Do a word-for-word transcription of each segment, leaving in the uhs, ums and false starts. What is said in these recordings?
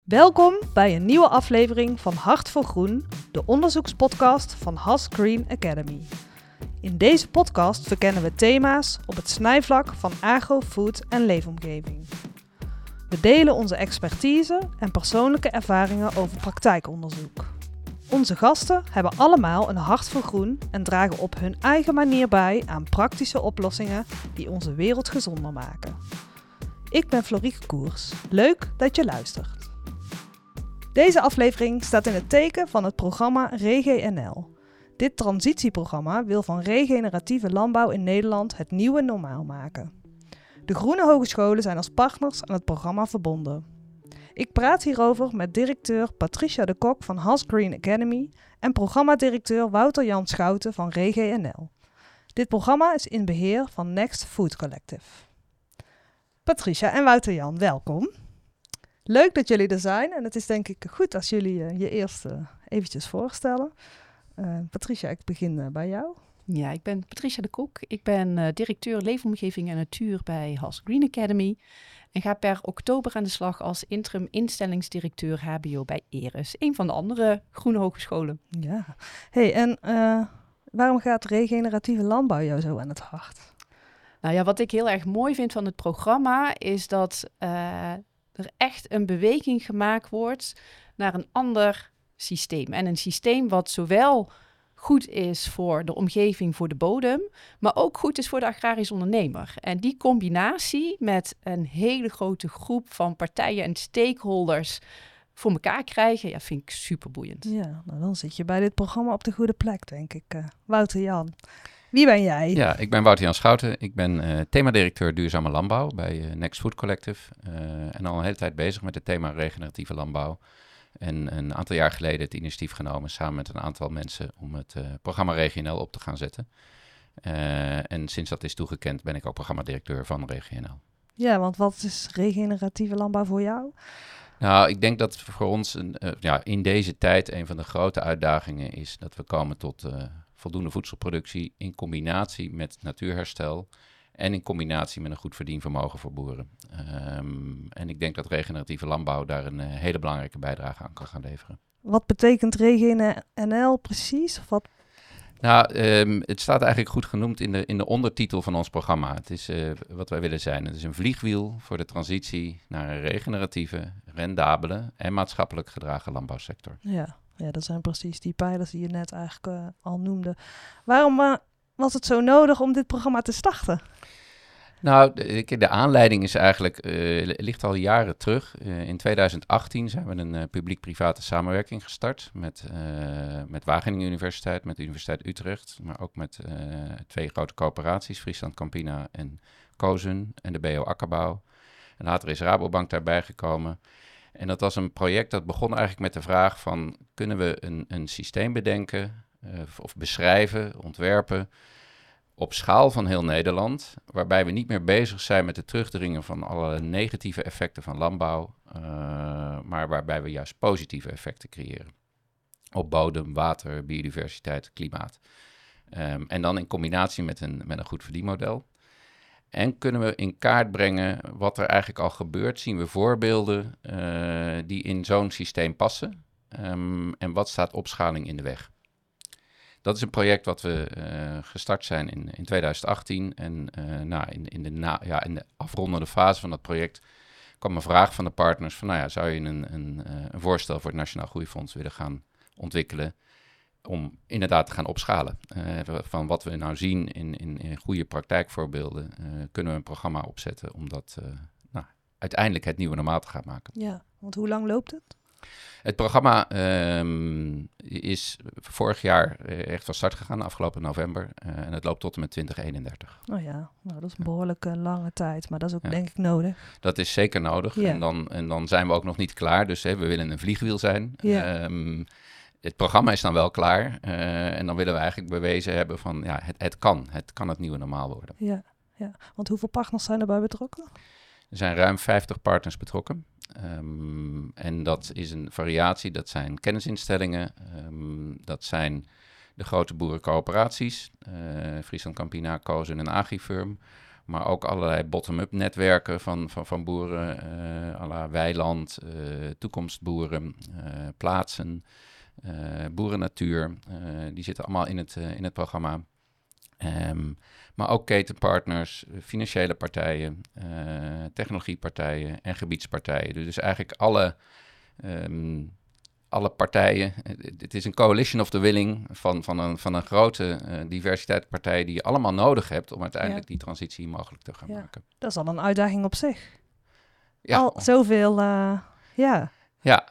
Welkom bij een nieuwe aflevering van Hart voor Groen, de onderzoekspodcast van Haas Green Academy. In deze podcast verkennen we thema's op het snijvlak van agro, food en leefomgeving. We delen onze expertise en persoonlijke ervaringen over praktijkonderzoek. Onze gasten hebben allemaal een hart voor groen en dragen op hun eigen manier bij aan praktische oplossingen die onze wereld gezonder maken. Ik ben Florieke Koers. Leuk dat je luistert. Deze aflevering staat in het teken van het programma ReGeNL. Dit transitieprogramma wil van regeneratieve landbouw in Nederland het nieuwe normaal maken. De Groene Hogescholen zijn als partners aan het programma verbonden. Ik praat hierover met directeur Patricia de Kok van Haas Green Academy en programmadirecteur Wouter Jan Schouten van ReGeNL. Dit programma is in beheer van Next Food Collective. Patricia en Wouter Jan, welkom. Leuk dat jullie er zijn en het is denk ik goed als jullie uh, je eerst uh, eventjes voorstellen. Uh, Patricia, ik begin uh, bij jou. Ja, ik ben Patricia de Kok. Ik ben uh, directeur Leefomgeving en Natuur bij Haas Green Academy. En ga per oktober aan de slag als interim instellingsdirecteur H B O bij Eres. Een van de andere groene hogescholen. Ja. Hey, en uh, waarom gaat regeneratieve landbouw jou zo aan het hart? Nou ja, wat ik heel erg mooi vind van het programma is dat uh, er echt een beweging gemaakt wordt naar een ander systeem. En een systeem wat zowel goed is voor de omgeving, voor de bodem, maar ook goed is voor de agrarisch ondernemer. En die combinatie met een hele grote groep van partijen en stakeholders voor elkaar krijgen, ja, vind ik super boeiend. Ja, nou dan zit je bij dit programma op de goede plek, denk ik. Uh, Wouter Jan, wie ben jij? Ja, ik ben Wouter Jan Schouten. Ik ben uh, themadirecteur duurzame landbouw bij uh, Next Food Collective. Uh, en al een hele tijd bezig met het thema regeneratieve landbouw. En een aantal jaar geleden het initiatief genomen samen met een aantal mensen om het uh, programma ReGeNL op te gaan zetten. Uh, en sinds dat is toegekend ben ik ook programmadirecteur van ReGeNL. Ja, want wat is regeneratieve landbouw voor jou? Nou, ik denk dat voor ons een, uh, ja, in deze tijd een van de grote uitdagingen is dat we komen tot uh, voldoende voedselproductie in combinatie met natuurherstel en in combinatie met een goed verdienvermogen voor boeren. Um, en ik denk dat regeneratieve landbouw daar een uh, hele belangrijke bijdrage aan kan gaan leveren. Wat betekent ReGeNL precies? Of wat? Nou, um, het staat eigenlijk goed genoemd in de, in de ondertitel van ons programma. Het is uh, wat wij willen zijn. Het is een vliegwiel voor de transitie naar een regeneratieve, rendabele en maatschappelijk gedragen landbouwsector. Ja, ja, dat zijn precies die pijlers die je net eigenlijk uh, al noemde. Waarom uh, was het zo nodig om dit programma te starten? Nou, de, de aanleiding is eigenlijk, uh, ligt al jaren terug. Uh, in tweeduizend achttien zijn we een uh, publiek-private samenwerking gestart met, uh, met Wageningen Universiteit, met de Universiteit Utrecht, maar ook met uh, twee grote coöperaties, Friesland Campina en Kozen en de B O Akkerbouw. En later is Rabobank daarbij gekomen. En dat was een project dat begon eigenlijk met de vraag van, kunnen we een, een systeem bedenken uh, of beschrijven, ontwerpen, op schaal van heel Nederland, waarbij we niet meer bezig zijn met het terugdringen van alle negatieve effecten van landbouw, uh, maar waarbij we juist positieve effecten creëren. Op bodem, water, biodiversiteit, klimaat. Um, en dan in combinatie met een, met een goed verdienmodel. En kunnen we in kaart brengen wat er eigenlijk al gebeurt. Zien we voorbeelden uh, die in zo'n systeem passen. Um, en wat staat opschaling in de weg? Dat is een project wat we uh, gestart zijn in, in tweeduizend achttien. En uh, nou, in, in, de na, ja, in de afrondende fase van dat project kwam een vraag van de partners van, nou ja, zou je een, een, uh, een voorstel voor het Nationaal Groeifonds willen gaan ontwikkelen om inderdaad te gaan opschalen. Uh, van wat we nou zien in, in, in goede praktijkvoorbeelden, uh, kunnen we een programma opzetten om dat uh, nou, uiteindelijk het nieuwe normaal te gaan maken. Ja, want hoe lang loopt het? Het programma um, is vorig jaar echt van start gegaan, afgelopen november. Uh, en het loopt tot en met twintig eenendertig. Oh ja, nou, dat is een behoorlijk uh, lange tijd, maar dat is ook ja. denk ik nodig. Dat is zeker nodig. Ja. En, dan, en dan zijn we ook nog niet klaar. Dus hè, we willen een vliegwiel zijn. Ja. Um, het programma is dan wel klaar. Uh, en dan willen we eigenlijk bewezen hebben van ja, het, het kan. Het kan het nieuwe normaal worden. Ja, ja, want hoeveel partners zijn erbij betrokken? Er zijn ruim vijftig partners betrokken. Um, en dat is een variatie. Dat zijn kennisinstellingen. Um, dat zijn de grote boerencoöperaties. Uh, Friesland Campina, Kozen en Agrifirm. Maar ook allerlei bottom-up netwerken van, van, van boeren, uh, à la weiland, uh, toekomstboeren, uh, plaatsen, uh, boerennatuur. Uh, die zitten allemaal in het, uh, in het programma. Um, maar ook ketenpartners, financiële partijen, uh, technologiepartijen en gebiedspartijen. Dus eigenlijk alle, um, alle partijen. Het is een coalition of the willing van, van, een, van een grote uh, diversiteit partijen die je allemaal nodig hebt om uiteindelijk ja. die transitie mogelijk te gaan ja. maken. Dat is al een uitdaging op zich. Ja. Al zoveel, uh, ja. Ja,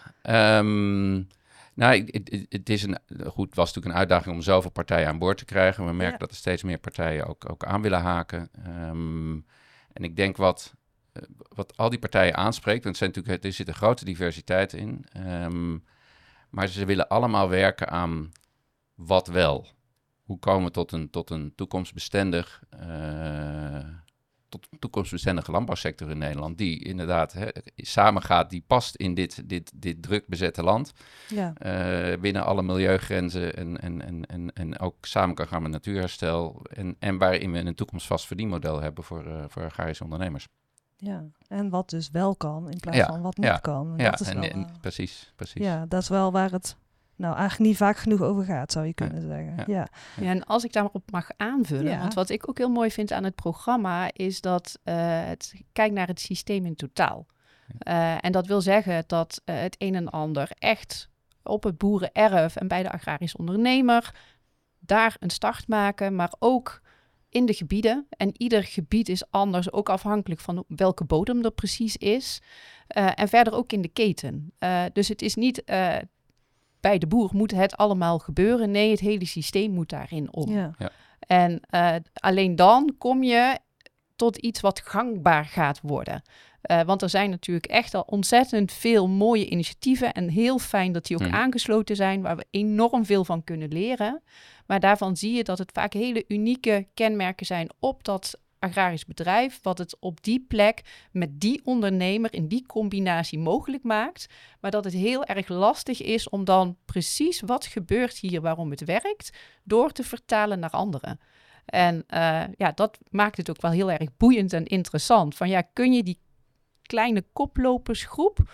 um, nou, het, het, is een, goed, was natuurlijk een uitdaging om zoveel partijen aan boord te krijgen. We merken ja. dat er steeds meer partijen ook, ook aan willen haken. Um, en ik denk wat, wat al die partijen aanspreekt, want er, zijn natuurlijk, er zit een grote diversiteit in. Um, maar ze willen allemaal werken aan wat wel. Hoe komen we tot een, tot een toekomstbestendig... Uh, tot een toekomstbestendige landbouwsector in Nederland, die inderdaad hè, samengaat, die past in dit, dit, dit druk bezette land. Ja. Uh, binnen alle milieugrenzen en, en, en, en, en ook samen kan gaan met natuurherstel. En, en waarin we een toekomstvast verdienmodel hebben voor, uh, voor agrarische ondernemers. Ja, en wat dus wel kan in plaats ja. van wat niet ja. kan. En ja, dat is en, wel, en, uh, precies, precies. Ja, dat is wel waar het nou eigenlijk niet vaak genoeg over gaat, zou je kunnen ja. zeggen. Ja. Ja. ja, en als ik daarop mag aanvullen, ja. want wat ik ook heel mooi vind aan het programma is dat uh, het kijkt naar het systeem in totaal. Ja. Uh, en dat wil zeggen dat uh, het een en ander echt op het boerenerf en bij de agrarische ondernemer daar een start maken, maar ook in de gebieden. En ieder gebied is anders, ook afhankelijk van welke bodem er precies is. Uh, en verder ook in de keten. Uh, dus het is niet... Uh, bij de boer moet het allemaal gebeuren. Nee, het hele systeem moet daarin om. Ja. Ja. En uh, alleen dan kom je tot iets wat gangbaar gaat worden. Uh, want er zijn natuurlijk echt al ontzettend veel mooie initiatieven. En heel fijn dat die ook mm. aangesloten zijn, waar we enorm veel van kunnen leren. Maar daarvan zie je dat het vaak hele unieke kenmerken zijn op dat agrarisch bedrijf, wat het op die plek met die ondernemer in die combinatie mogelijk maakt, maar dat het heel erg lastig is om dan precies wat gebeurt hier, waarom het werkt, door te vertalen naar anderen. En uh, ja, dat maakt het ook wel heel erg boeiend en interessant. Van ja, kun je die kleine koplopersgroep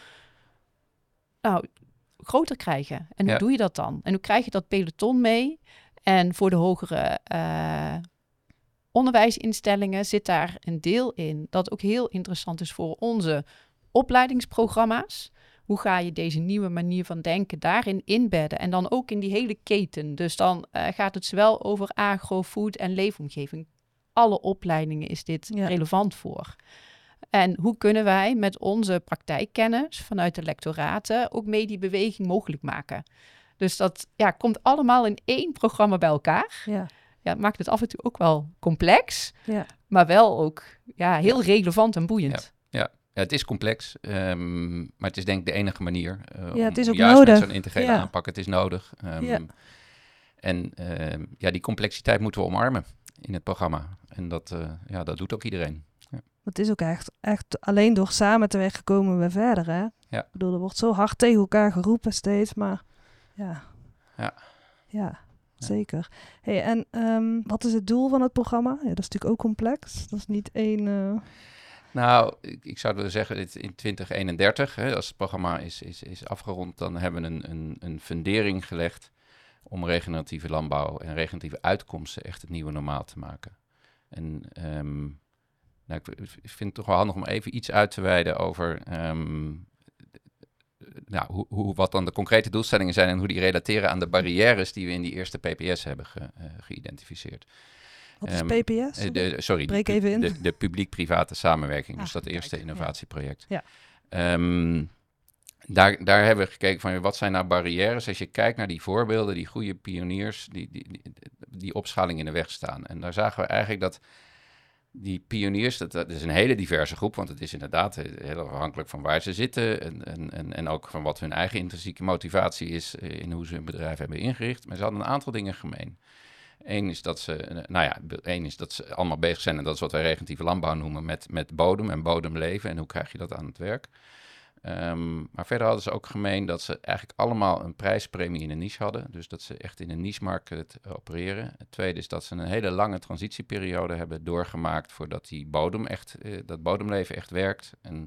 nou groter krijgen? En hoe ja. doe je dat dan? En hoe krijg je dat peloton mee? En voor de hogere uh, onderwijsinstellingen zit daar een deel in dat ook heel interessant is voor onze opleidingsprogramma's. Hoe ga je deze nieuwe manier van denken daarin inbedden? En dan ook in die hele keten. Dus dan uh, gaat het zowel over agro, food en leefomgeving. Alle opleidingen is dit ja. relevant voor. En hoe kunnen wij met onze praktijkkennis vanuit de lectoraten ook mee die beweging mogelijk maken? Dus dat ja, komt allemaal in één programma bij elkaar. Ja. Ja, het maakt het af en toe ook wel complex, ja. maar wel ook ja, heel ja. relevant en boeiend. Ja, ja. ja het is complex, um, maar het is denk ik de enige manier uh, ja, het is om ook juist nodig. met zo'n integrale ja. aanpak. Het is nodig. Um, ja. En uh, ja, die complexiteit moeten we omarmen in het programma. En dat, uh, ja, dat doet ook iedereen. Ja. Het is ook echt, echt alleen door samen te werken komen we verder, hè? Ja. Ik bedoel, er wordt zo hard tegen elkaar geroepen steeds, maar ja. Ja. Ja. Zeker. Hey, en um, wat is het doel van het programma? Ja, dat is natuurlijk ook complex. Dat is niet één... Uh... Nou, ik, ik zou willen zeggen, dit in twintig eenendertig, hè, als het programma is, is, is afgerond, dan hebben we een, een, een fundering gelegd om regeneratieve landbouw en regeneratieve uitkomsten echt het nieuwe normaal te maken. En um, nou, ik, ik vind het toch wel handig om even iets uit te wijden over... Um, Nou, hoe, hoe, wat dan de concrete doelstellingen zijn en hoe die relateren aan de barrières die we in die eerste P P S hebben ge, uh, geïdentificeerd. Wat is um, P P S? De, de, sorry, Breek de, even in. De, de publiek-private samenwerking, dus ah, dat eerste kijk, innovatieproject. Ja. Um, daar, daar hebben we gekeken van wat zijn nou barrières als je kijkt naar die voorbeelden, die goede pioniers, die, die, die, die opschaling in de weg staan. En daar zagen we eigenlijk dat die pioniers, dat, dat is een hele diverse groep, want het is inderdaad heel afhankelijk van waar ze zitten en, en, en, en ook van wat hun eigen intrinsieke motivatie is in hoe ze hun bedrijf hebben ingericht. Maar ze hadden een aantal dingen gemeen. Eén is dat ze, nou ja, één is dat ze allemaal bezig zijn, en dat is wat wij regeneratieve landbouw noemen, met, met bodem en bodemleven en hoe krijg je dat aan het werk. Um, maar verder hadden ze ook gemeen dat ze eigenlijk allemaal een prijspremie in een niche hadden. Dus dat ze echt in een niche-market opereren. Het tweede is dat ze een hele lange transitieperiode hebben doorgemaakt voordat die bodem echt, uh, dat bodemleven echt werkt. En,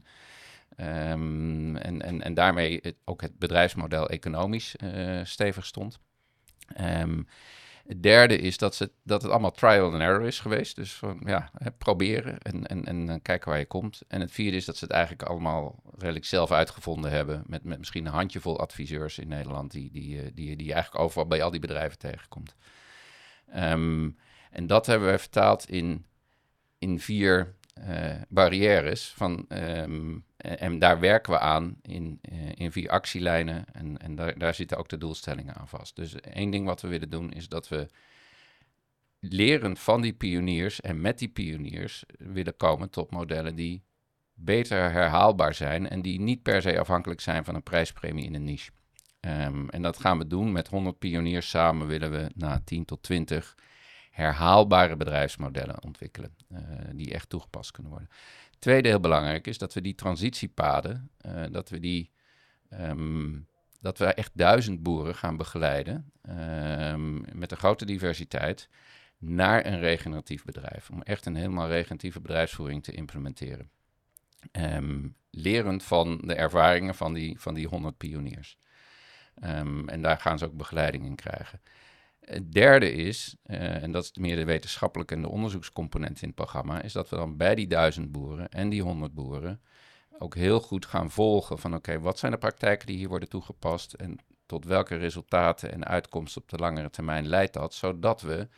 um, en, en, en daarmee het, ook het bedrijfsmodel economisch uh, stevig stond. Um, Het derde is dat, ze, dat het allemaal trial and error is geweest. Dus van, ja, hè, proberen en, en, en kijken waar je komt. En het vierde is dat ze het eigenlijk allemaal redelijk zelf uitgevonden hebben. Met, met misschien een handjevol adviseurs in Nederland die, die, die, die je eigenlijk overal bij al die bedrijven tegenkomt. Um, en dat hebben we vertaald in, in vier uh, barrières. Van, um, en, en daar werken we aan in, uh, in vier actielijnen. En, en daar, daar zitten ook de doelstellingen aan vast. Dus één ding wat we willen doen is dat we lerend van die pioniers en met die pioniers willen komen tot modellen die beter herhaalbaar zijn en die niet per se afhankelijk zijn van een prijspremie in een niche. Um, en dat gaan we doen met honderd pioniers samen willen we na tien tot twintig herhaalbare bedrijfsmodellen ontwikkelen, uh, die echt toegepast kunnen worden. Tweede heel belangrijk is dat we die transitiepaden, uh, dat we die, um, dat we echt duizend boeren gaan begeleiden um, met een grote diversiteit naar een regeneratief bedrijf, om echt een helemaal regeneratieve bedrijfsvoering te implementeren. Um, lerend van de ervaringen van die, van die honderd pioniers. Um, en daar gaan ze ook begeleiding in krijgen. Het derde is, uh, en dat is meer de wetenschappelijke en de onderzoekscomponent in het programma, is dat we dan bij die duizend boeren en die honderd boeren ook heel goed gaan volgen van oké, okay, wat zijn de praktijken die hier worden toegepast en tot welke resultaten en uitkomsten op de langere termijn leidt dat, zodat we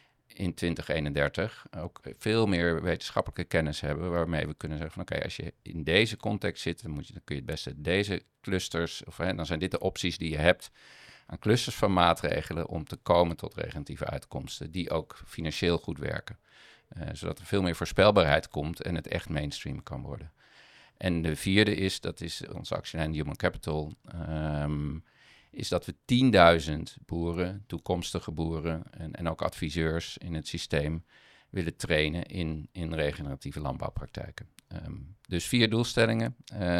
in twintig eenendertig ook veel meer wetenschappelijke kennis hebben waarmee we kunnen zeggen van oké, okay, als je in deze context zit, dan, moet je, dan kun je het beste deze clusters, of hè, dan zijn dit de opties die je hebt aan clusters van maatregelen om te komen tot regeneratieve uitkomsten die ook financieel goed werken. Uh, zodat er veel meer voorspelbaarheid komt en het echt mainstream kan worden. En de vierde is, dat is onze actielijn Human Capital, um, is dat we tienduizend boeren, toekomstige boeren en, en ook adviseurs in het systeem willen trainen in, in regeneratieve landbouwpraktijken. Um, dus vier doelstellingen.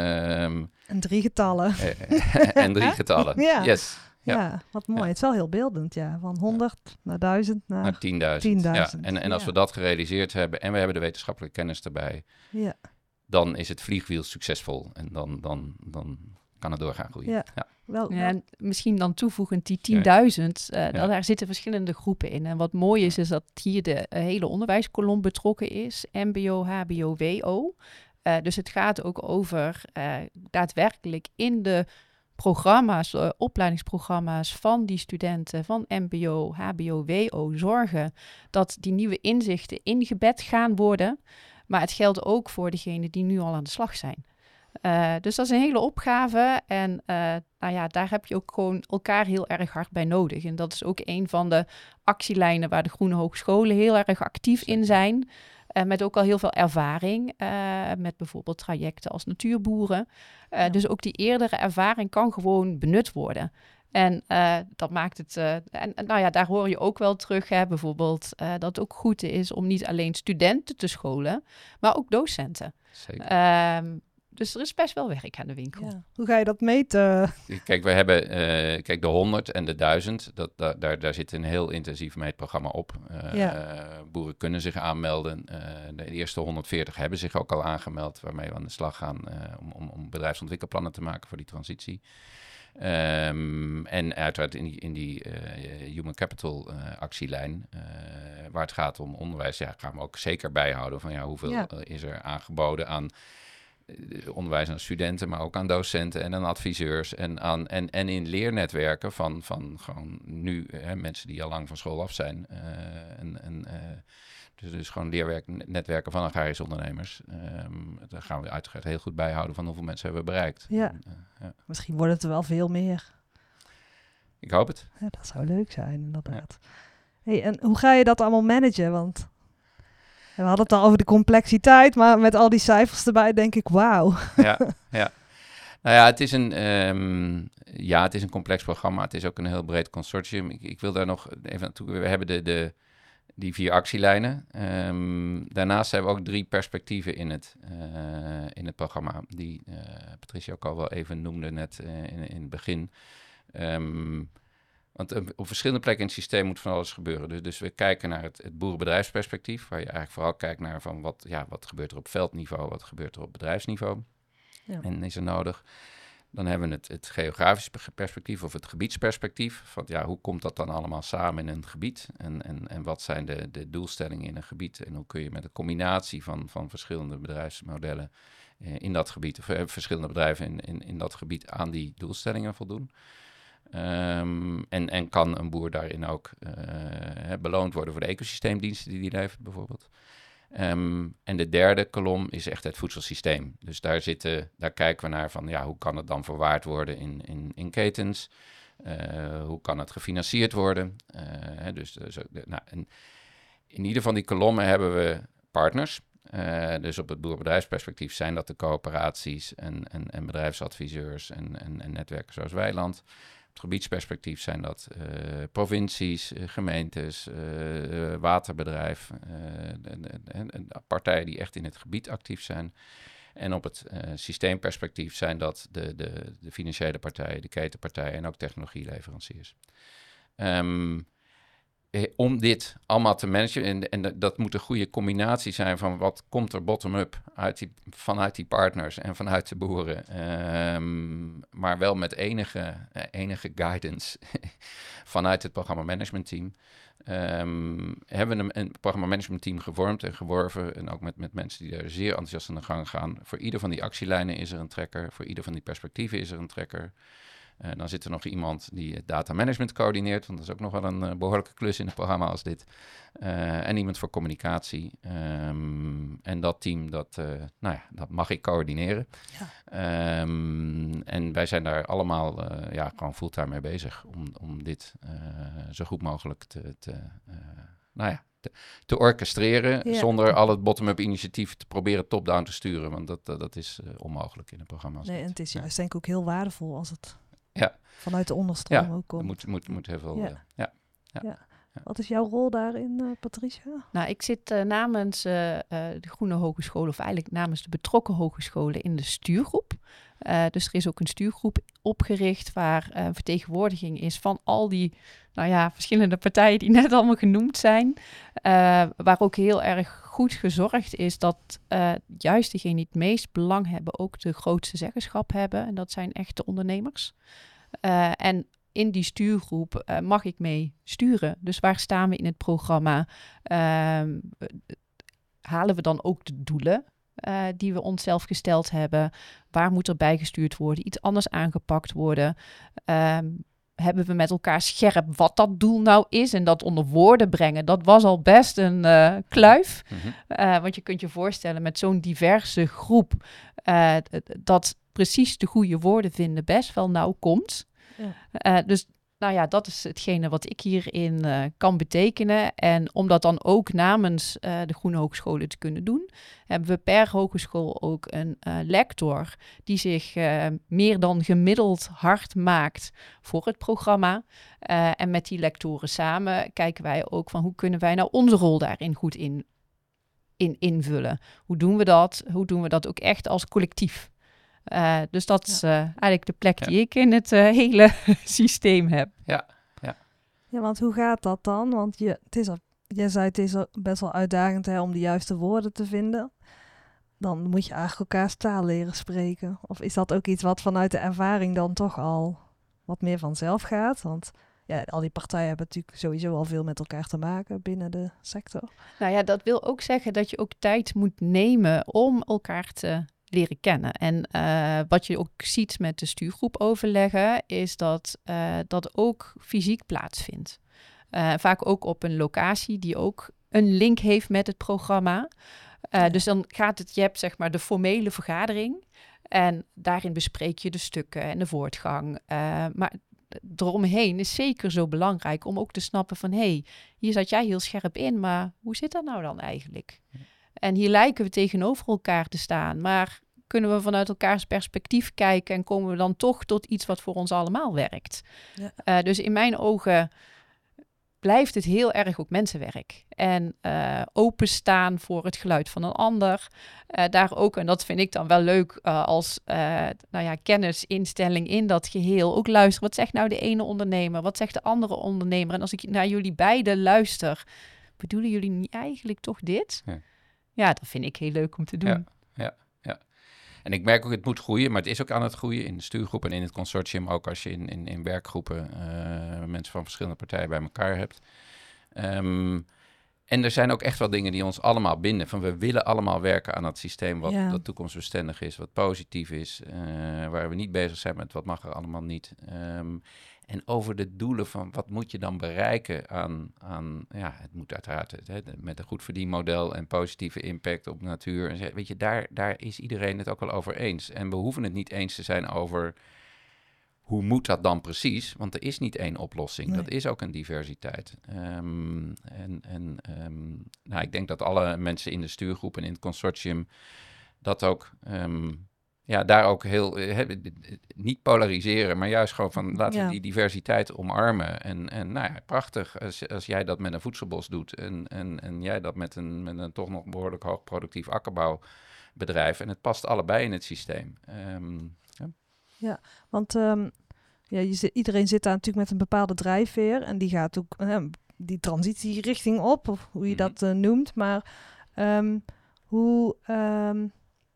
Um, en drie getallen. en drie getallen, ja. Yes. Ja. Ja, wat mooi. Ja. Het is wel heel beeldend, ja. Van honderd naar duizend naar, naar tienduizend. tienduizend. Ja. En, en als ja. we dat gerealiseerd hebben en we hebben de wetenschappelijke kennis erbij, ja. dan is het vliegwiel succesvol en dan, dan, dan kan het doorgaan groeien. Ja. Ja. Wel, ja, en misschien dan toevoegend die tienduizend, uh, ja. daar zitten verschillende groepen in. En wat mooi is, is dat hier de uh, hele onderwijskolom betrokken is, M B O, H B O, W O. Uh, dus het gaat ook over uh, daadwerkelijk in de programma's, uh, opleidingsprogramma's van die studenten van M B O, H B O, W O zorgen dat die nieuwe inzichten ingebed gaan worden. Maar het geldt ook voor degenen die nu al aan de slag zijn. Uh, dus dat is een hele opgave en uh, nou ja, daar heb je ook gewoon elkaar heel erg hard bij nodig. En dat is ook een van de actielijnen waar de Groene Hogescholen heel erg actief in zijn. Uh, met ook al heel veel ervaring, uh, met bijvoorbeeld trajecten als natuurboeren. Uh, ja. Dus ook die eerdere ervaring kan gewoon benut worden. En uh, dat maakt het, uh, en, en nou ja, daar hoor je ook wel terug, hè, bijvoorbeeld, uh, dat het ook goed is om niet alleen studenten te scholen, maar ook docenten. Zeker. Uh, dus er is best wel werk aan de winkel. Ja. Hoe ga je dat meten? Kijk, we hebben uh, kijk, de honderd en de duizend, dat, da, daar, daar zit een heel intensief meetprogramma op. Uh, ja. uh, boeren kunnen zich aanmelden. Uh, de eerste honderdveertig hebben zich ook al aangemeld, waarmee we aan de slag gaan uh, om, om, om bedrijfsontwikkelplannen te maken voor die transitie. Um, en uiteraard in die, in die uh, Human Capital uh, actielijn, uh, waar het gaat om onderwijs, ja, gaan we ook zeker bijhouden van ja, hoeveel ja. Uh, is er aangeboden aan uh, onderwijs aan studenten, maar ook aan docenten en aan adviseurs en, aan, en, en in leernetwerken van, van gewoon nu uh, mensen die al lang van school af zijn. Uh, en, en, uh, Dus, dus gewoon leernetwerken van agrarische ondernemers. Um, daar gaan we uiteraard heel goed bijhouden van hoeveel mensen hebben we bereikt. Ja. En, uh, ja. Misschien wordt het er wel veel meer. Ik hoop het. Ja, dat zou leuk zijn, inderdaad. Ja. Hey, en hoe ga je dat allemaal managen? Want we hadden het al over de complexiteit, maar met al die cijfers erbij denk ik, wauw. Ja, ja. Nou ja, het is een, um, ja, het is een complex programma. Het is ook een heel breed consortium. Ik, ik wil daar nog even naartoe. We hebben de... de Die vier actielijnen. Um, daarnaast hebben we ook drie perspectieven in het, uh, in het programma, die uh, Patricia ook al wel even noemde net uh, in, in het begin. Um, want uh, op verschillende plekken in het systeem moet van alles gebeuren. Dus, dus we kijken naar het, het boerenbedrijfsperspectief, waar je eigenlijk vooral kijkt naar van wat, ja, wat gebeurt er op veldniveau, wat gebeurt er op bedrijfsniveau. Ja. En is er nodig. Dan hebben we het, het geografisch perspectief of het gebiedsperspectief. Van, ja, hoe komt dat dan allemaal samen in een gebied? En, en, en wat zijn de, de doelstellingen in een gebied? En hoe kun je met een combinatie van, van verschillende bedrijfsmodellen eh, in dat gebied, of eh, verschillende bedrijven in, in, in dat gebied aan die doelstellingen voldoen? Um, en, en kan een boer daarin ook uh, beloond worden voor de ecosysteemdiensten die die levert bijvoorbeeld? Um, en de derde kolom is echt het voedselsysteem. Dus daar, zitten, daar kijken we naar van, ja, hoe kan het dan verwaard worden in, in, in ketens? Uh, hoe kan het gefinancierd worden? Uh, dus, dus nou, en in ieder van die kolommen hebben we partners. Uh, dus op het boerenbedrijfsperspectief zijn dat de coöperaties en, en, en bedrijfsadviseurs en, en, en netwerken zoals Weiland. Op het gebiedsperspectief zijn dat uh, provincies, uh, gemeentes, uh, waterbedrijf, uh, partijen die echt in het gebied actief zijn. En op het uh, systeemperspectief zijn dat de, de, de financiële partijen, de ketenpartijen en ook technologieleveranciers. Um, Om dit allemaal te managen, en, en dat moet een goede combinatie zijn van wat komt er bottom-up uit die, vanuit die partners en vanuit de boeren. Um, maar wel met enige, enige guidance vanuit het programma management team. Um, hebben we een, een programma management team gevormd en geworven. En ook met, met mensen die er zeer enthousiast aan de gang gaan. Voor ieder van die actielijnen is er een trekker. Voor ieder van die perspectieven is er een trekker. Uh, dan zit er nog iemand die het data management coördineert, want dat is ook nog wel een uh, behoorlijke klus in een programma als dit. Uh, en iemand voor communicatie. Um, en dat team, dat, uh, nou ja, dat mag ik coördineren. Ja. Um, en wij zijn daar allemaal uh, ja, gewoon fulltime mee bezig om, om dit uh, zo goed mogelijk te, te, uh, nou ja, te, te orchestreren, ja. Zonder al het bottom-up initiatief te proberen top-down te sturen, want dat, uh, dat is uh, onmogelijk in een programma als nee, dit. En het is ja. juist denk ik ook heel waardevol als het ja. vanuit de onderstroom ja, ook komt. Moet, moet, moet heel veel... Ja. Uh, ja. Ja. Ja. Ja. Wat is jouw rol daarin, uh, Patricia? Nou, ik zit uh, namens uh, uh, de Groene Hogescholen, of eigenlijk namens de betrokken hogescholen in de stuurgroep. Uh, dus er is ook een stuurgroep opgericht waar uh, vertegenwoordiging is van al die, nou ja, verschillende partijen die net allemaal genoemd zijn. Uh, waar ook heel erg goed gezorgd is dat uh, juist degenen die het meest belang hebben ook de grootste zeggenschap hebben. En dat zijn echte ondernemers. Uh, en in die stuurgroep uh, mag ik mee sturen. Dus waar staan we in het programma? Uh, halen we dan ook de doelen uh, die we onszelf gesteld hebben? Waar moet er bijgestuurd worden? Iets anders aangepakt worden? Uh, hebben we met elkaar scherp wat dat doel nou is en dat onder woorden brengen? Dat was al best een uh, kluif. Mm-hmm. Uh, want je kunt je voorstellen met zo'n diverse groep uh, dat precies de goede woorden vinden best wel nauw komt. Ja. Uh, dus nou ja, dat is hetgene wat ik hierin uh, kan betekenen. En om dat dan ook namens uh, de Groene Hogescholen te kunnen doen, hebben we per hogeschool ook een uh, lector die zich uh, meer dan gemiddeld hard maakt voor het programma. Uh, en met die lectoren samen kijken wij ook van hoe kunnen wij nou onze rol daarin goed in, in invullen. Hoe doen we dat? Hoe doen we dat ook echt als collectief? Uh, dus dat is uh, eigenlijk de plek ja. die ik in het uh, hele systeem heb. Ja, ja. Ja, want hoe gaat dat dan? Want je, het is al, jij zei het is al best wel uitdagend hè, om de juiste woorden te vinden. Dan moet je eigenlijk elkaars taal leren spreken. Of is dat ook iets wat vanuit de ervaring dan toch al wat meer vanzelf gaat? Want ja, al die partijen hebben natuurlijk sowieso al veel met elkaar te maken binnen de sector. Nou ja, dat wil ook zeggen dat je ook tijd moet nemen om elkaar te leren kennen. En uh, wat je ook ziet met de stuurgroep overleggen, is dat uh, dat ook fysiek plaatsvindt. Uh, vaak ook op een locatie die ook een link heeft met het programma. Uh, ja. Dus dan gaat het, je hebt zeg maar de formele vergadering en daarin bespreek je de stukken en de voortgang. Uh, maar eromheen is zeker zo belangrijk om ook te snappen van, hé, hey, hier zat jij heel scherp in, maar hoe zit dat nou dan eigenlijk? Ja. En hier lijken we tegenover elkaar te staan, maar kunnen we vanuit elkaars perspectief kijken en komen we dan toch tot iets wat voor ons allemaal werkt. Ja. Uh, dus in mijn ogen blijft het heel erg ook mensenwerk. En uh, openstaan voor het geluid van een ander. Uh, daar ook, en dat vind ik dan wel leuk uh, als uh, nou ja, kennisinstelling in dat geheel. Ook luisteren, wat zegt nou de ene ondernemer? Wat zegt de andere ondernemer? En als ik naar jullie beiden luister, bedoelen jullie niet eigenlijk toch dit? Ja, ja dat vind ik heel leuk om te doen. Ja, ja, ja. En ik merk ook, het moet groeien, maar het is ook aan het groeien in de stuurgroep en in het consortium. Ook als je in, in, in werkgroepen uh, mensen van verschillende partijen bij elkaar hebt. Um, en er zijn ook echt wel dingen die ons allemaal binden. Van we willen allemaal werken aan het systeem wat, ja. dat toekomstbestendig is, wat positief is. Uh, waar we niet bezig zijn met wat mag er allemaal niet. Um, en over de doelen van wat moet je dan bereiken aan, aan ja, het moet uiteraard hè, met een goed verdienmodel en positieve impact op natuur. En weet je, daar, daar is iedereen het ook wel over eens. En we hoeven het niet eens te zijn over hoe moet dat dan precies, want er is niet één oplossing. Nee. Dat is ook een diversiteit. Um, en en um, nou, ik denk dat alle mensen in de stuurgroep en in het consortium dat ook... Um, Ja, daar ook heel, he, niet polariseren, maar juist gewoon van laten we ja. die diversiteit omarmen. En, en nou ja, prachtig als, als jij dat met een voedselbos doet en, en, en jij dat met een, met een toch nog behoorlijk hoogproductief akkerbouwbedrijf. En het past allebei in het systeem. Um, ja. ja, want um, ja, je zit, iedereen zit daar natuurlijk met een bepaalde drijfveer en die gaat ook uh, die transitierichting op, of hoe je mm-hmm. dat uh, noemt. Maar um, hoe... Um,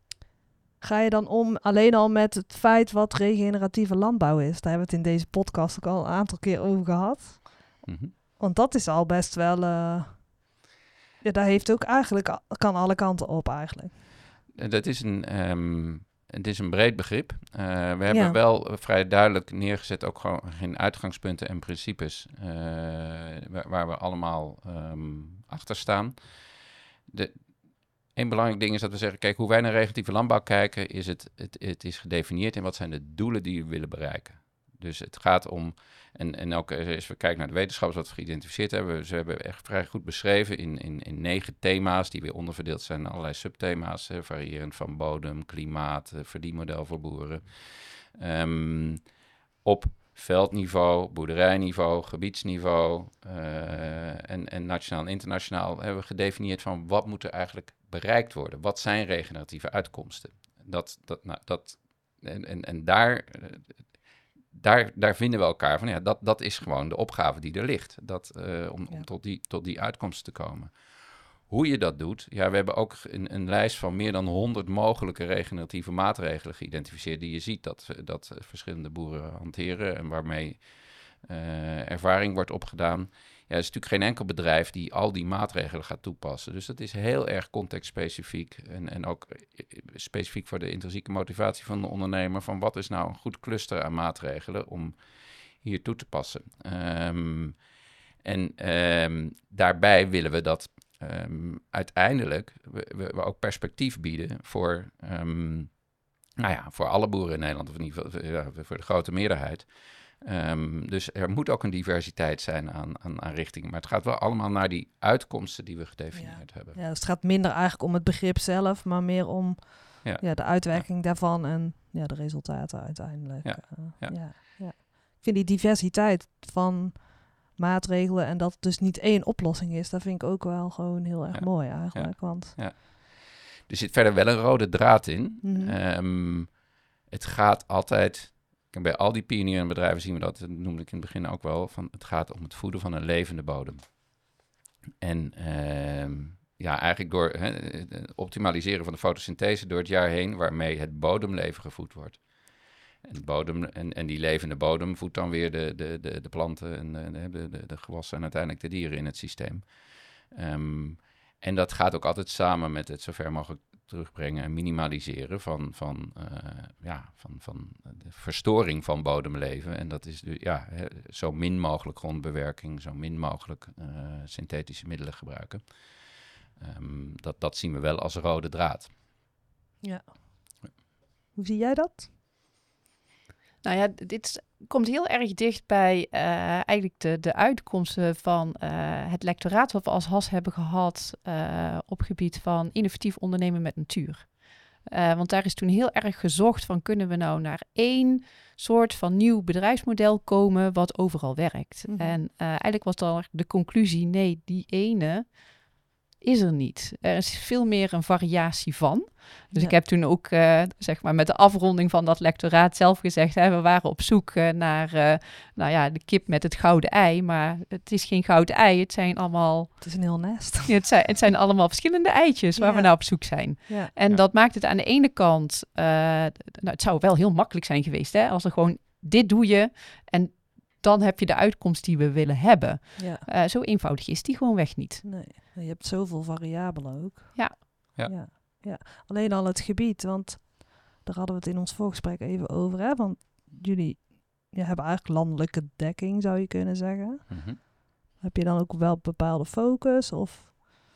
ga je dan om alleen al met het feit wat regeneratieve landbouw is? Daar hebben we het in deze podcast ook al een aantal keer over gehad. Mm-hmm. Want dat is al best wel... Uh, ja, daar heeft ook eigenlijk... kan alle kanten op eigenlijk. Dat is een, um, het is een breed begrip. Uh, we hebben ja. wel vrij duidelijk neergezet... ook gewoon geen uitgangspunten en principes... Uh, waar, waar we allemaal um, achter staan. De... Eén belangrijk ding is dat we zeggen, kijk, hoe wij naar regeneratieve landbouw kijken, is het, het, het is gedefinieerd in wat zijn de doelen die we willen bereiken. Dus het gaat om, en, en ook als we kijken naar de wetenschappers wat we geïdentificeerd hebben, ze hebben echt vrij goed beschreven in, in, in negen thema's die weer onderverdeeld zijn in allerlei subthema's, eh, variërend van bodem, klimaat, eh, verdienmodel voor boeren. Um, op veldniveau, boerderijniveau, gebiedsniveau uh, en, en nationaal en internationaal hebben we gedefinieerd van wat moet er eigenlijk bereikt worden. Wat zijn regeneratieve uitkomsten? Dat, dat, nou, dat, en, en, en daar, daar, daar vinden we elkaar van. Ja, dat, dat is gewoon de opgave die er ligt. Dat, uh, om, ja. om tot, die, tot die uitkomsten te komen. Hoe je dat doet, ja, we hebben ook een, een lijst van meer dan honderd mogelijke regeneratieve maatregelen geïdentificeerd die je ziet dat, dat verschillende boeren hanteren en waarmee uh, ervaring wordt opgedaan. Ja, er is natuurlijk geen enkel bedrijf die al die maatregelen gaat toepassen. Dus dat is heel erg contextspecifiek en, en ook specifiek voor de intrinsieke motivatie van de ondernemer van wat is nou een goed cluster aan maatregelen om hier toe te passen. Um, en um, daarbij willen we dat Um, uiteindelijk we, we, we ook perspectief bieden voor, um, nou ja, voor alle boeren in Nederland, of in ieder geval ja, voor de grote meerderheid. Um, dus er moet ook een diversiteit zijn aan, aan, aan richtingen. Maar het gaat wel allemaal naar die uitkomsten die we gedefinieerd ja. hebben. Ja, dus het gaat minder eigenlijk om het begrip zelf, maar meer om ja. Ja, de uitwerking ja. daarvan en ja, de resultaten uiteindelijk. Ja. Uh, ja. Ja, ja. Ik vind die diversiteit van maatregelen en dat het dus niet één oplossing is, dat vind ik ook wel gewoon heel erg ja. mooi eigenlijk. Ja. Want... Ja. Er zit verder wel een rode draad in. Mm-hmm. Um, het gaat altijd, bij al die pionierende bedrijven zien we dat, dat noemde ik in het begin ook wel, van het gaat om het voeden van een levende bodem. En um, ja, eigenlijk door he, het optimaliseren van de fotosynthese door het jaar heen, waarmee het bodemleven gevoed wordt. En, bodem, en, en die levende bodem voedt dan weer de, de, de, de planten en de, de, de, de gewassen en uiteindelijk de dieren in het systeem. Um, en dat gaat ook altijd samen met het zover mogelijk terugbrengen en minimaliseren van, van, uh, ja, van, van de verstoring van bodemleven. En dat is dus, ja, he, zo min mogelijk grondbewerking, zo min mogelijk uh, synthetische middelen gebruiken. Um, dat, dat zien we wel als rode draad. Ja. Hoe zie jij dat? Nou ja, dit komt heel erg dicht bij uh, eigenlijk de, de uitkomsten van uh, het lectoraat wat we als H A S hebben gehad uh, op gebied van innovatief ondernemen met natuur. Uh, want daar is toen heel erg gezocht van kunnen we nou naar één soort van nieuw bedrijfsmodel komen wat overal werkt. Mm-hmm. En uh, eigenlijk was dan de conclusie, nee, die ene is er niet. Er is veel meer een variatie van. Dus ja. ik heb toen ook, uh, zeg maar, met de afronding van dat lectoraat zelf gezegd, hè, we waren op zoek uh, naar, uh, nou ja, de kip met het gouden ei, maar het is geen gouden ei, het zijn allemaal... Het is een heel nest. Ja, het, zijn, het zijn allemaal verschillende eitjes waar ja. we nou op zoek zijn. Ja. En ja. dat maakt het aan de ene kant, uh, nou, het zou wel heel makkelijk zijn geweest, hè, als er gewoon, dit doe je en dan heb je de uitkomst die we willen hebben. Ja. Uh, zo eenvoudig is die gewoonweg niet. Nee, je hebt zoveel variabelen ook. Ja. Ja. ja. ja. Alleen al het gebied, want daar hadden we het in ons voorgesprek even over. Hè? Want jullie ja, hebben eigenlijk landelijke dekking, zou je kunnen zeggen. Mm-hmm. Heb je dan ook wel bepaalde focus? Of...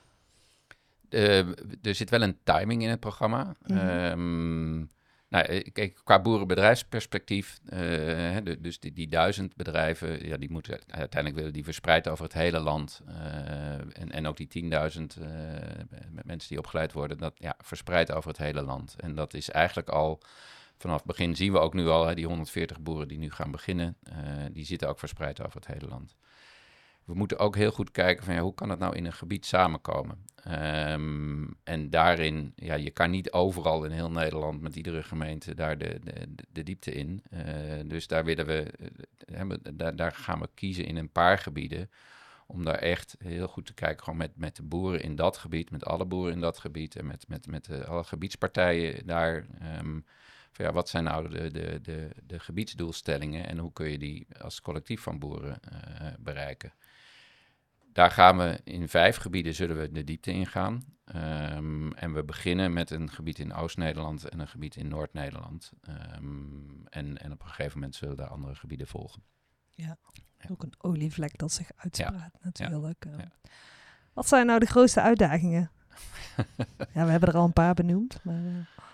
Uh, er zit wel een timing in het programma. Mm-hmm. Um, Nou, kijk, qua boerenbedrijfsperspectief, uh, de, dus die, die duizend bedrijven, ja, die moeten uiteindelijk willen die verspreid over het hele land. Uh, en, en ook die tienduizend uh, mensen die opgeleid worden, dat ja, verspreid over het hele land. En dat is eigenlijk al, vanaf het begin zien we ook nu al, hè, die honderdveertig boeren die nu gaan beginnen, uh, die zitten ook verspreid over het hele land. We moeten ook heel goed kijken van ja, hoe kan het nou in een gebied samenkomen? Um, en daarin, ja, je kan niet overal in heel Nederland met iedere gemeente daar de, de, de diepte in. Uh, dus daar willen we, uh, daar, daar gaan we kiezen in een paar gebieden. Om daar echt heel goed te kijken, gewoon met, met de boeren in dat gebied, met alle boeren in dat gebied en met, met, met de, alle gebiedspartijen daar. Um, van ja, wat zijn nou de, de, de, de gebiedsdoelstellingen en hoe kun je die als collectief van boeren uh, bereiken? Daar gaan we in vijf gebieden zullen we de diepte ingaan. Um, en we beginnen met een gebied in Oost-Nederland en een gebied in Noord-Nederland. Um, en, en op een gegeven moment zullen daar andere gebieden volgen. Ja, ja. Ook een olievlek dat zich uitspreekt ja. natuurlijk. Ja. Ja. Wat zijn nou de grootste uitdagingen? Ja, we hebben er al een paar benoemd. Maar,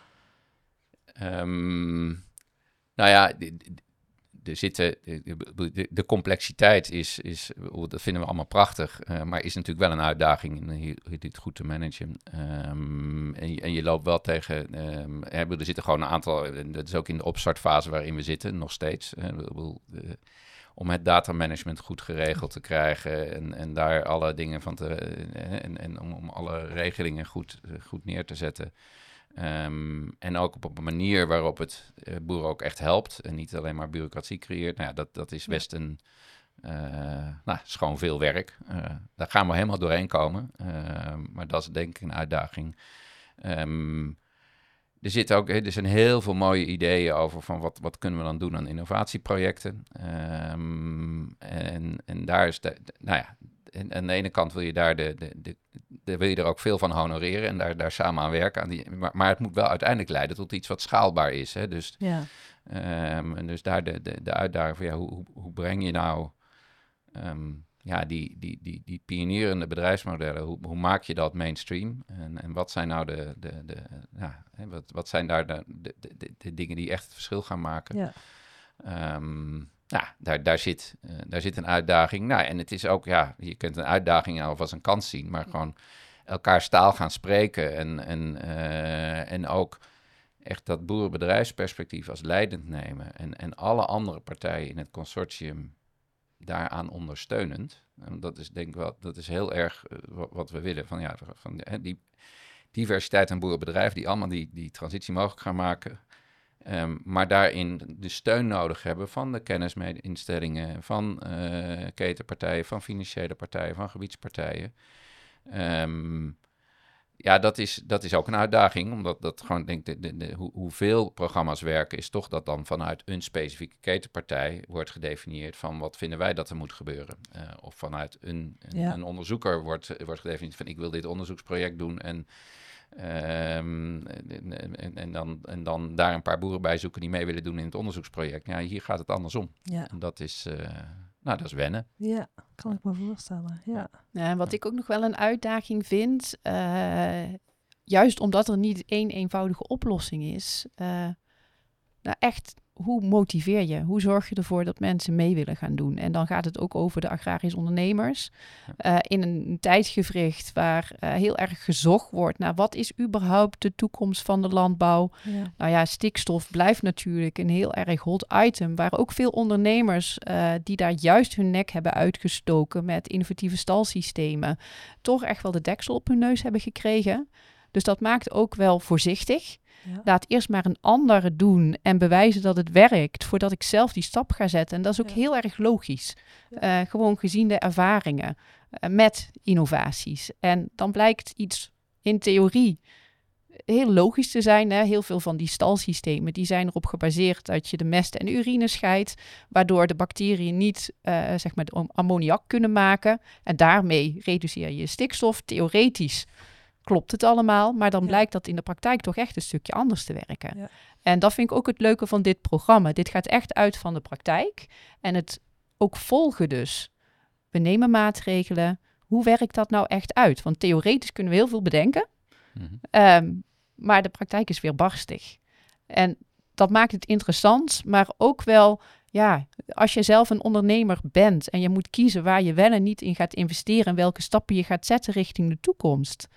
uh... um, nou ja... D- d- Er zitten, de, de, de complexiteit is, is, dat vinden we allemaal prachtig, uh, maar is natuurlijk wel een uitdaging om hier, dit goed te managen. Um, en, je, en je loopt wel tegen, um, er zitten gewoon een aantal, en dat is ook in de opstartfase waarin we zitten, nog steeds. Uh, uh, om het datamanagement goed geregeld te krijgen en, en daar alle dingen van te, uh, en, en om, om alle regelingen goed, uh, goed neer te zetten. Um, en ook op een manier waarop het uh, boeren ook echt helpt en niet alleen maar bureaucratie creëert. Nou ja, dat, dat is best een, uh, nou, is gewoon veel werk. Uh, daar gaan we helemaal doorheen komen, uh, maar dat is denk ik een uitdaging. Um, er zitten ook, er zijn heel veel mooie ideeën over van wat, wat kunnen we dan doen aan innovatieprojecten. Um, en, en daar is, de, de, nou ja, en aan de ene kant wil je daar de, de, de, de wil je er ook veel van honoreren en daar, daar samen aan werken. Aan die, maar, maar het moet wel uiteindelijk leiden tot iets wat schaalbaar is. Hè? Dus, ja. um, en dus daar de, de, de uitdaging van ja, hoe, hoe, hoe breng je nou um, ja, die, die, die, die pionierende bedrijfsmodellen, hoe, hoe maak je dat mainstream? En, en wat zijn nou de, de, de ja, wat, wat zijn daar de, de, de, de dingen die echt het verschil gaan maken? Ja. Um, Nou, daar, daar, zit, uh, daar zit een uitdaging. Nou, en het is ook, ja, je kunt een uitdaging nou of als een kans zien, maar gewoon elkaars taal gaan spreken en, en, uh, en ook echt dat boerenbedrijfsperspectief als leidend nemen en, en alle andere partijen in het consortium daaraan ondersteunend. En dat is denk ik wel, dat is heel erg uh, wat, wat we willen. Van, ja, van uh, die diversiteit aan boerenbedrijven die allemaal die, die transitie mogelijk gaan maken. Um, maar daarin de steun nodig hebben van de kennisinstellingen, van uh, ketenpartijen, van financiële partijen, van gebiedspartijen. Um, ja, dat is, dat is ook een uitdaging, omdat dat gewoon, denk de, de, de, hoe, hoeveel programma's werken, is toch dat dan vanuit een specifieke ketenpartij wordt gedefinieerd van wat vinden wij dat er moet gebeuren. Uh, of vanuit een, een, ja. een onderzoeker wordt, wordt gedefinieerd van ik wil dit onderzoeksproject doen en Um, en, en, en, dan, en dan daar een paar boeren bij zoeken die mee willen doen in het onderzoeksproject. Ja, hier gaat het andersom. Ja. En dat is, uh, nou, dat is wennen. Ja, kan ik me voorstellen. Ja. Ja, en wat ik ook nog wel een uitdaging vind, uh, juist omdat er niet één eenvoudige oplossing is, uh, nou echt hoe motiveer je? Hoe zorg je ervoor dat mensen mee willen gaan doen? En dan gaat het ook over de agrarische ondernemers. Uh, in een tijdgewricht waar uh, heel erg gezocht wordt naar wat is überhaupt de toekomst van de landbouw. Ja. Nou ja, stikstof blijft natuurlijk een heel erg hot item. Waar ook veel ondernemers uh, die daar juist hun nek hebben uitgestoken met innovatieve stalsystemen, toch echt wel de deksel op hun neus hebben gekregen. Dus dat maakt ook wel voorzichtig. Ja. Laat eerst maar een ander het doen en bewijzen dat het werkt voordat ik zelf die stap ga zetten. En dat is ook ja. heel erg logisch. Ja. Uh, gewoon gezien de ervaringen uh, met innovaties. En dan blijkt iets in theorie heel logisch te zijn. Hè? Heel veel van die stalsystemen die zijn erop gebaseerd dat je de mest en urine scheidt, waardoor de bacteriën niet uh, zeg maar de ammoniak kunnen maken. En daarmee reduceer je stikstof. Theoretisch klopt het allemaal, maar dan ja. blijkt dat in de praktijk toch echt een stukje anders te werken. Ja. En dat vind ik ook het leuke van dit programma. Dit gaat echt uit van de praktijk en het ook volgen dus. We nemen maatregelen. Hoe werkt dat nou echt uit? Want theoretisch kunnen we heel veel bedenken, mm-hmm. um, maar de praktijk is weer barstig. En dat maakt het interessant, maar ook wel, ja, als je zelf een ondernemer bent en je moet kiezen waar je wel en niet in gaat investeren en welke stappen je gaat zetten richting de toekomst,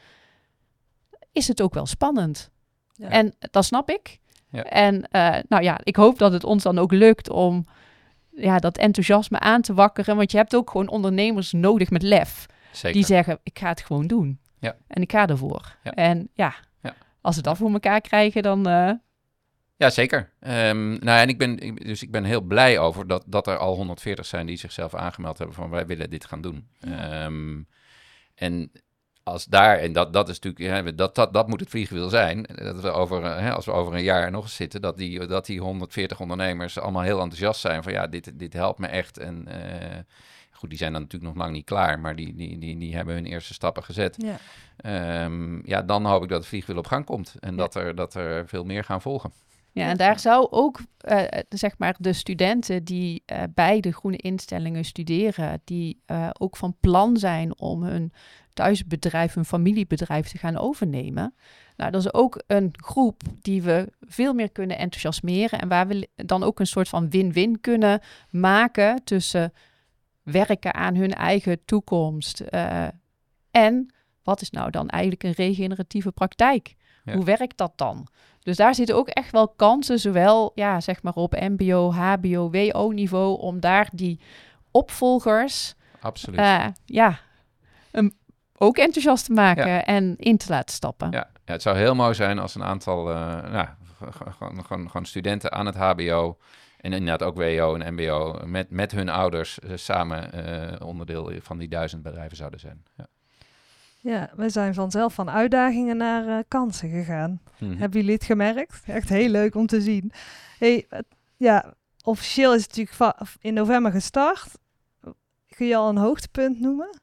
is het ook wel spannend. Ja. En dat snap ik. Ja. En uh, nou ja, ik hoop dat het ons dan ook lukt om ja, dat enthousiasme aan te wakkeren. Want je hebt ook gewoon ondernemers nodig met lef. Zeker. Die zeggen, ik ga het gewoon doen. Ja. En ik ga ervoor. Ja. En ja, ja, als we dat voor elkaar krijgen, dan... Uh... Ja, zeker. Um, nou, en ik ben, dus ik ben heel blij over dat, dat er al honderdveertig zijn die zichzelf aangemeld hebben van wij willen dit gaan doen. Ja. Um, en... Als daar, en dat, dat is natuurlijk, hè, dat, dat, dat moet het vliegwiel zijn, dat we over, hè, als we over een jaar nog eens zitten, dat die, dat die honderdveertig ondernemers allemaal heel enthousiast zijn van ja, dit, dit helpt me echt. En uh, goed, die zijn dan natuurlijk nog lang niet klaar, maar die, die, die, die hebben hun eerste stappen gezet. Ja. Um, ja, dan hoop ik dat het vliegwiel op gang komt en ja. dat, er, dat er veel meer gaan volgen. Ja, en daar zou ook, uh, zeg maar, de studenten die uh, bij de groene instellingen studeren, die uh, ook van plan zijn om hun thuisbedrijf, hun familiebedrijf te gaan overnemen. Nou, dat is ook een groep die we veel meer kunnen enthousiasmeren en waar we dan ook een soort van win-win kunnen maken tussen werken aan hun eigen toekomst uh, en wat is nou dan eigenlijk een regeneratieve praktijk? Ja. Hoe werkt dat dan? Dus daar zitten ook echt wel kansen, zowel ja, zeg maar op mbo, hbo, wo-niveau, om daar die opvolgers Absoluut. Uh, ja, um, ook enthousiast te maken ja. en in te laten stappen. Ja, ja, het zou heel mooi zijn als een aantal uh, nou, gewoon, gewoon, gewoon studenten aan het hbo en inderdaad ook wo en mbo met, met hun ouders uh, samen uh, onderdeel van die duizend bedrijven zouden zijn. Ja. Ja, we zijn vanzelf van uitdagingen naar uh, kansen gegaan. Mm-hmm. Hebben jullie het gemerkt? Echt heel leuk om te zien. Hey, uh, ja, officieel is het natuurlijk va- in november gestart. Kun je al een hoogtepunt noemen?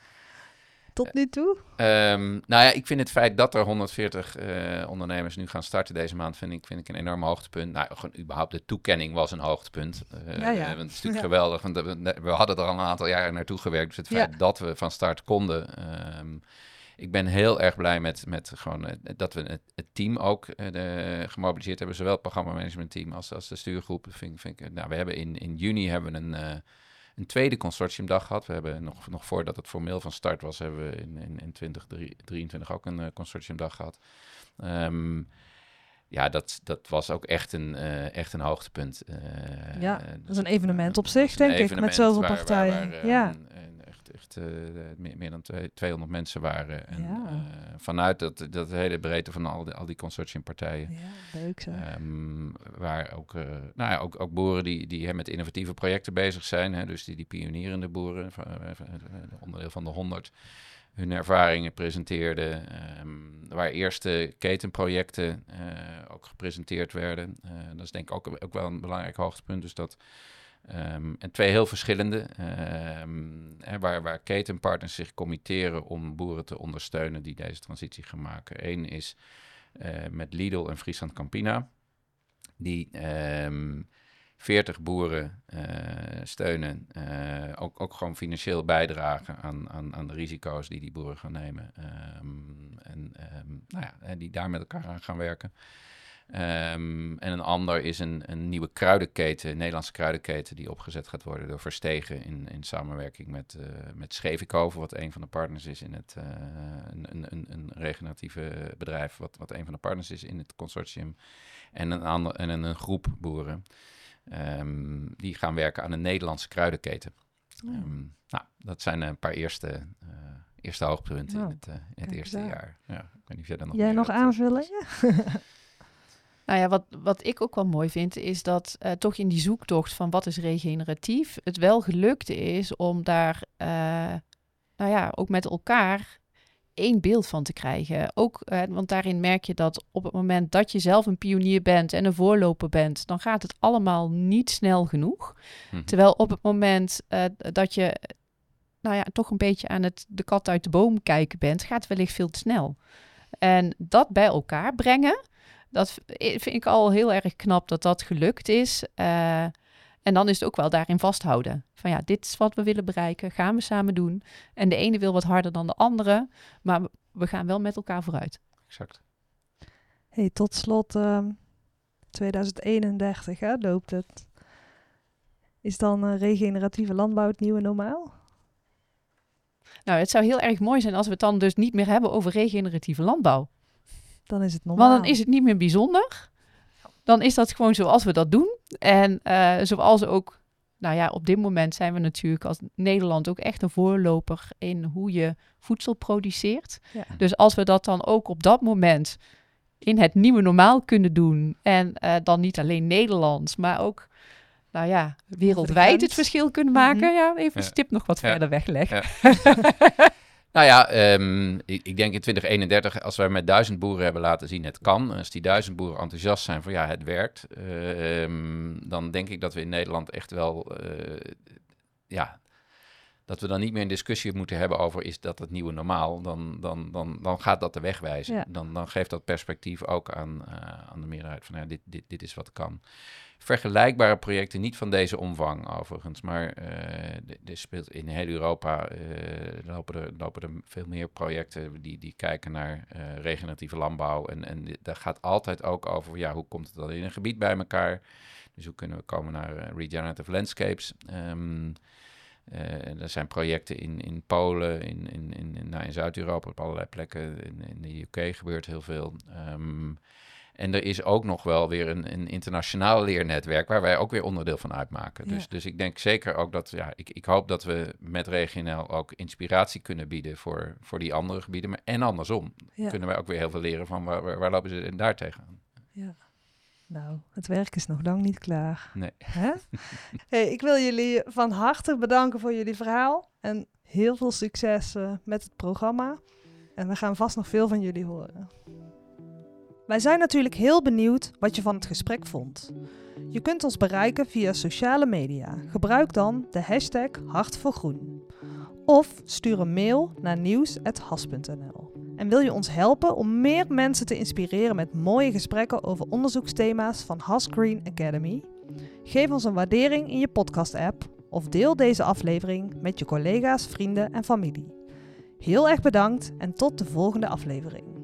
Tot nu toe? Uh, um, nou ja, ik vind het feit dat er honderdveertig uh, ondernemers nu gaan starten deze maand, vind ik, vind ik een enorm hoogtepunt. Nou, gewoon überhaupt de toekenning was een hoogtepunt. Uh, ja, ja. Want het is natuurlijk ja. geweldig, want we, we hadden er al een aantal jaren naartoe gewerkt. Dus het feit ja. dat we van start konden. Um, ik ben heel erg blij met, met gewoon, uh, dat we het, het team ook uh, de, gemobiliseerd hebben. Zowel het programmamanagementteam als, als de stuurgroep. Vind, vind ik, nou, we hebben in, in juni hebben we een... Uh, een tweede consortiumdag gehad. We hebben nog, nog voordat het formeel van start was, hebben we in, in, in twintig drieëntwintig ook een uh, consortiumdag gehad. Um, ja, dat, dat was ook echt een, uh, echt een hoogtepunt. Uh, ja, dat is een evenement op zich, denk ik, met zoveel waar, partijen. Waar, waar, ja. Um, echt echt uh, meer, meer dan tweehonderd mensen waren. En, ja. uh, vanuit dat, dat hele breedte van al die, al die consortiumpartijen. Ja, leuk zo. Um, waar ook, uh, nou ja, ook, ook boeren die, die hè, met innovatieve projecten bezig zijn. Hè, dus die, die pionierende boeren, van, uh, onderdeel van de honderd, hun ervaringen presenteerden. Um, waar eerste ketenprojecten uh, ook gepresenteerd werden. Uh, dat is denk ik ook, ook wel een belangrijk hoogtepunt. Dus dat... Um, en twee heel verschillende, um, hè, waar, waar ketenpartners zich committeren om boeren te ondersteunen die deze transitie gaan maken. Eén is uh, met Lidl en Friesland Campina, die um, veertig boeren uh, steunen, uh, ook, ook gewoon financieel bijdragen aan, aan, aan de risico's die die boeren gaan nemen. Um, en um, nou ja, die daar met elkaar aan gaan werken. Um, en een ander is een, een nieuwe kruidenketen, een Nederlandse kruidenketen die opgezet gaat worden door Verstegen in, in samenwerking met, uh, met Schevikhoven, wat een van de partners is in het, uh, een, een, een regeneratieve bedrijf, wat, wat een van de partners is in het consortium. En een, ander, en een, een groep boeren um, die gaan werken aan een Nederlandse kruidenketen. Oh. Um, nou, dat zijn een paar eerste, uh, eerste hoogtepunten oh, in het, uh, in het eerste daar. jaar. Ja, ik weet niet of jij dan nog Jij nog aanvullen? Ja. Nou ja, wat, wat ik ook wel mooi vind, is dat uh, toch in die zoektocht van wat is regeneratief, het wel gelukt is om daar, uh, nou ja, ook met elkaar één beeld van te krijgen. Ook, uh, want daarin merk je dat op het moment dat je zelf een pionier bent en een voorloper bent, dan gaat het allemaal niet snel genoeg. Hm. Terwijl op het moment uh, dat je, nou ja, toch een beetje aan het de kat uit de boom kijken bent, gaat het wellicht veel te snel. En dat bij elkaar brengen, dat vind ik al heel erg knap dat dat gelukt is. Uh, en dan is het ook wel daarin vasthouden. Van ja, dit is wat we willen bereiken. Gaan we samen doen. En de ene wil wat harder dan de andere. Maar we gaan wel met elkaar vooruit. Exact. Hey, tot slot, uh, tweeduizend eenendertig hè, loopt het. Is dan uh, regeneratieve landbouw het nieuwe normaal? Nou, het zou heel erg mooi zijn als we het dan dus niet meer hebben over regeneratieve landbouw. Dan is het normaal. Want dan is het niet meer bijzonder. Dan is dat gewoon zoals we dat doen. En uh, zoals ook, nou ja, op dit moment zijn we natuurlijk als Nederland ook echt een voorloper in hoe je voedsel produceert. Ja. Dus als we dat dan ook op dat moment in het nieuwe normaal kunnen doen. En uh, dan niet alleen Nederlands, maar ook, nou ja, wereldwijd het verschil kunnen maken. Mm-hmm. Ja, even ja. een stip nog wat ja. verder wegleggen. Ja. Nou ja, um, ik, ik denk in twintig eenendertig, als wij met duizend boeren hebben laten zien het kan, als die duizend boeren enthousiast zijn van ja, het werkt, uh, um, dan denk ik dat we in Nederland echt wel, uh, ja, dat we dan niet meer een discussie moeten hebben over is dat het nieuwe normaal, dan, dan, dan, dan gaat dat de weg wijzen. Ja. Dan, dan geeft dat perspectief ook aan, uh, aan de meerderheid van ja, dit, dit, dit is wat kan. Vergelijkbare projecten, niet van deze omvang overigens, maar uh, er speelt in heel Europa uh, lopen, er, lopen er veel meer projecten die, die kijken naar uh, regeneratieve landbouw. En, en daar gaat altijd ook over, ja, hoe komt het dan in een gebied bij elkaar? Dus hoe kunnen we komen naar uh, regenerative landscapes? Um, uh, er zijn projecten in, in Polen, in, in, in, in, nou, in Zuid-Europa, op allerlei plekken. In, in de U K gebeurt heel veel. Um, En er is ook nog wel weer een, een internationaal leernetwerk waar wij ook weer onderdeel van uitmaken. Ja. Dus, dus ik denk zeker ook dat, ja, ik, ik hoop dat we met RegioNL ook inspiratie kunnen bieden voor, voor die andere gebieden. Maar en andersom ja. kunnen wij ook weer heel veel leren van waar, waar, waar lopen ze daar tegenaan. Ja. Nou, het werk is nog lang niet klaar. Nee. Hè? Hey, ik wil jullie van harte bedanken voor jullie verhaal. En heel veel succes uh, met het programma. En we gaan vast nog veel van jullie horen. Wij zijn natuurlijk heel benieuwd wat je van het gesprek vond. Je kunt ons bereiken via sociale media. Gebruik dan de hashtag Hart voor Groen. Of stuur een mail naar nieuws at has punt n l. En wil je ons helpen om meer mensen te inspireren met mooie gesprekken over onderzoeksthema's van Has Green Academy? Geef ons een waardering in je podcast-app of deel deze aflevering met je collega's, vrienden en familie. Heel erg bedankt en tot de volgende aflevering.